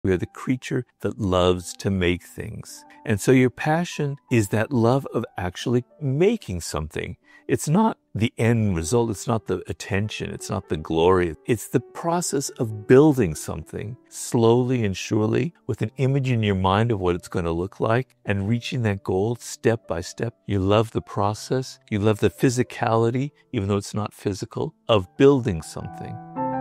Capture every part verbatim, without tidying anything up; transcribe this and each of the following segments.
We are the creature that loves to make things. And so your passion is that love of actually making something. It's not the end result. It's not the attention. It's not the glory. It's the process of building something slowly and surely with an image in your mind of what it's going to look like and reaching that goal step by step. You love the process. You love the physicality, even though it's not physical, of building something.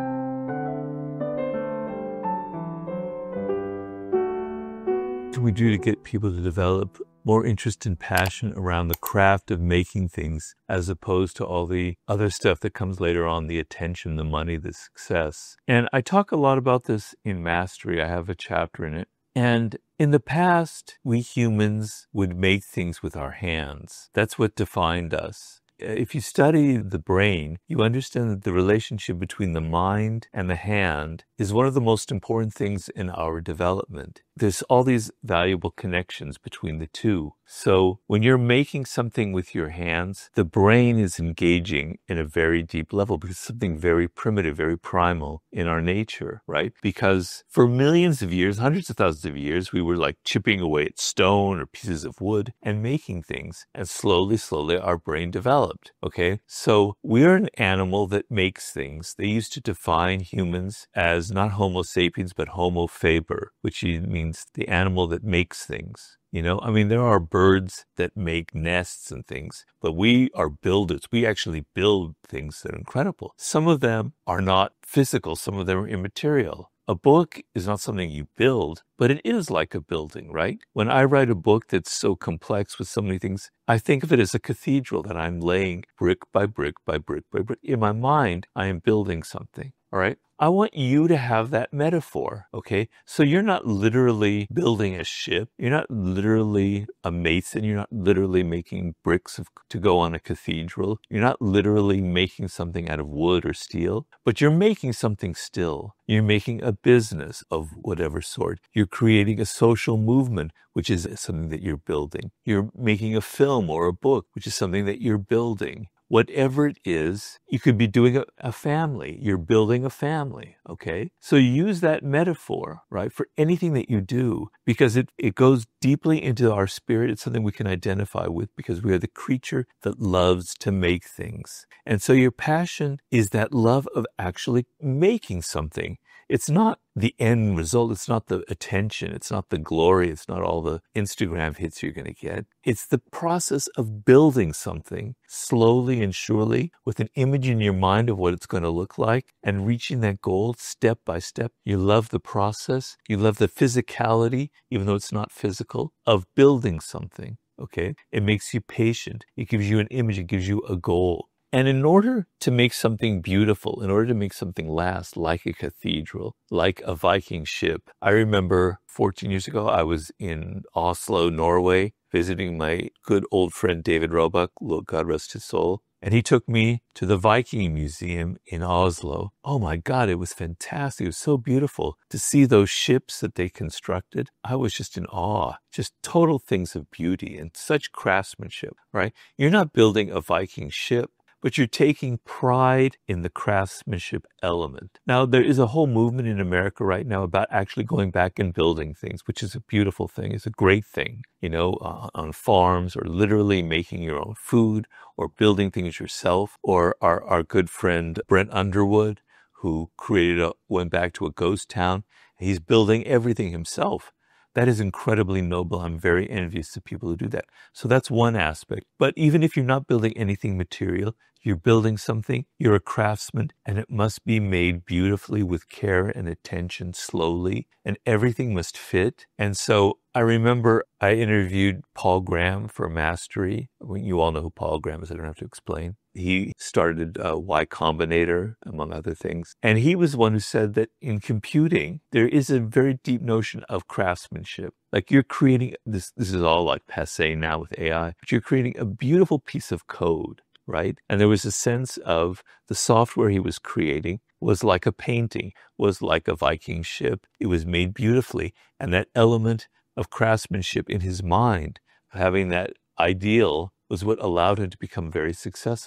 What can we do to get people to develop more interest and passion around the craft of making things as opposed to all the other stuff that comes later on, the attention, the money, the success? And I talk a lot about this in Mastery. I have a chapter in it. And in the past, we humans would make things with our hands. That's what defined us. If you study the brain, you understand that the relationship between the mind and the hand is one of the most important things in our development. There's all these valuable connections between the two. So when you're making something with your hands, the brain is engaging in a very deep level because it's something very primitive, very primal in our nature, right? Because for millions of years, hundreds of thousands of years, we were like chipping away at stone or pieces of wood and making things. And slowly, slowly, our brain developed, okay? So we're an animal that makes things. They used to define humans as not Homo sapiens, but Homo faber, which means the animal that makes things. You know, I mean, there are birds that make nests and things, but we are builders. We actually build things that are incredible. Some of them are not physical. Some of them are immaterial. A book is not something you build, but it is like a building, right? When I write a book that's so complex with so many things, I think of it as a cathedral that I'm laying brick by brick by brick by brick. In my mind, I am building something, all right? I want you to have that metaphor, okay? So you're not literally building a ship. You're not literally a mason. You're not literally making bricks of, to go on a cathedral. You're not literally making something out of wood or steel, but you're making something still. You're making a business of whatever sort. You're creating a social movement, which is something that you're building. You're making a film or a book, which is something that you're building. Whatever it is, you could be doing a, a family. You're building a family, okay? So use that metaphor, right, for anything that you do, because it, it goes deeply into our spirit. It's something we can identify with because we are the creature that loves to make things. And so your passion is that love of actually making something. It's not the end result. It's not the attention. It's not the glory. It's not all the Instagram hits you're going to get. It's the process of building something slowly and surely with an image in your mind of what it's going to look like and reaching that goal step by step. You love the process. You love the physicality, even though it's not physical, of building something, okay? It makes you patient. It gives you an image. It gives you a goal. And in order to make something beautiful, in order to make something last, like a cathedral, like a Viking ship, I remember fourteen years ago, I was in Oslo, Norway, visiting my good old friend David Roebuck, God rest his soul. And he took me to the Viking Museum in Oslo. Oh my God, it was fantastic. It was so beautiful to see those ships that they constructed. I was just in awe, just total things of beauty and such craftsmanship, right? You're not building a Viking ship, but you're taking pride in the craftsmanship element. Now, there is a whole movement in America right now about actually going back and building things, which is a beautiful thing. It's a great thing, you know, uh, on farms or literally making your own food or building things yourself. Or our, our good friend Brent Underwood, who created a, went back to a ghost town. He's building everything himself. That is incredibly noble. I'm very envious of people who do that. So that's one aspect. But even if you're not building anything material, you're building something, you're a craftsman, and it must be made beautifully with care and attention slowly, and everything must fit. And so I remember I interviewed Paul Graham for Mastery. You all know who Paul Graham is. I don't have to explain. He started uh, Y Combinator, among other things. And he was the one who said that in computing, there is a very deep notion of craftsmanship. Like you're creating, this, this is all like passé now with A I, but you're creating a beautiful piece of code, right? And there was a sense of the software he was creating was like a painting, was like a Viking ship. It was made beautifully. And that element of craftsmanship in his mind, having that ideal, was what allowed him to become very successful.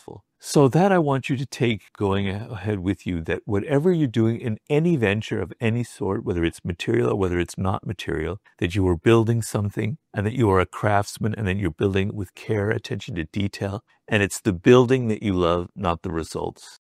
So that I want you to take going ahead with you, that whatever you're doing in any venture of any sort, whether it's material or whether it's not material, that you are building something and that you are a craftsman and that you're building with care, attention to detail. And it's the building that you love, not the results.